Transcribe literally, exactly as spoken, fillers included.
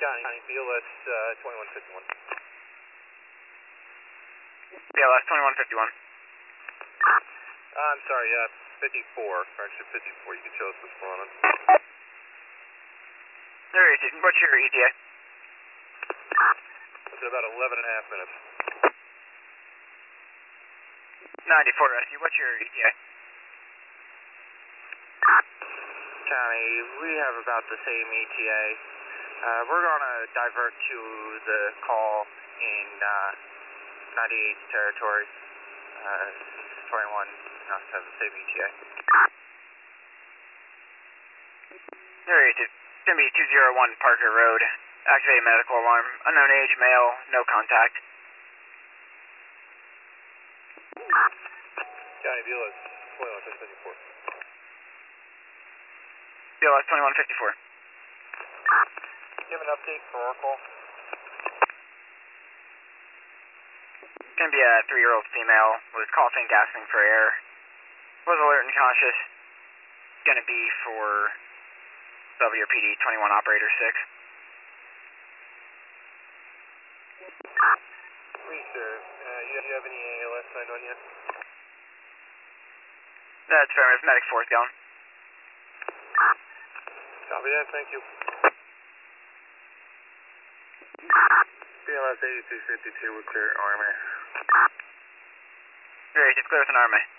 County, B L S uh, twenty-one fifty-one. B L S twenty-one fifty-one. Uh, I'm sorry, uh, fifty-four, correction, fifty-four, you can show us what's going on. There it is. What's your E T A? It's about eleven and a half minutes. ninety-four rescue, what's your E T A? County, we have about the same E T A. Uh, we're going to divert to the call in uh, ninety-eight territory. Uh, twenty-one us have the same E T A. There it is. It's going to be two oh one Parker Road. Activate medical alarm. Unknown age, male, no contact. County, B L S twenty-one fifty-four. B L S twenty-one fifty-four. Give an update for Oracle. It's going to be a three-year-old female with coughing, gasping for air. Was alert and conscious. Going to be for W P D twenty-one Operator six. Please, sir. Uh, you, you have any A L S signed on yet? That's fair. Medic fourth going. Copy that, thank you. B L S eighty-two fifty-two, we're clear, Army. Great, it's clear with an army.